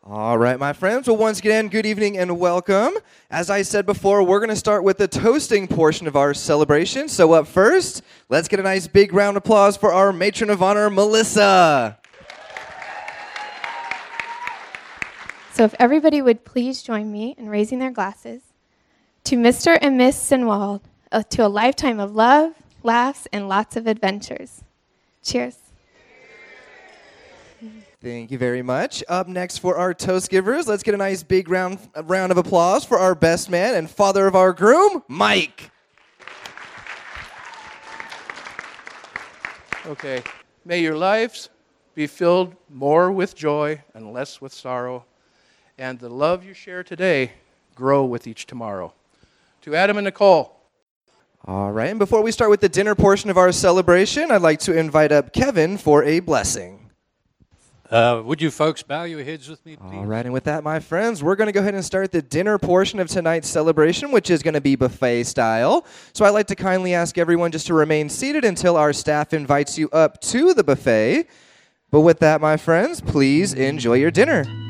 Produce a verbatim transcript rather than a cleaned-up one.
All right, my friends. Well, once again, good evening and welcome. As I said before, we're going to start with the toasting portion of our celebration. So up first, let's get a nice big round of applause for our matron of honor, Melissa. So if everybody would please join me in raising their glasses to Mister and Miss Sinwald, uh, to a lifetime of love, laughs, and lots of adventures. Cheers. Thank you very much. Up next for our toast givers, let's get a nice big round, round of applause for our best man and father of our groom, Mike. Okay. May your lives be filled more with joy and less with sorrow, and the love you share today grow with each tomorrow. To Adam and Nicole. All right, and before we start with the dinner portion of our celebration, I'd like to invite up Kevin for a blessing. Uh, would you folks bow your heads with me, please? All right, and with that, my friends, we're going to go ahead and start the dinner portion of tonight's celebration, which is going to be buffet style. So I'd like to kindly ask everyone just to remain seated until our staff invites you up to the buffet. But with that, my friends, please enjoy your dinner.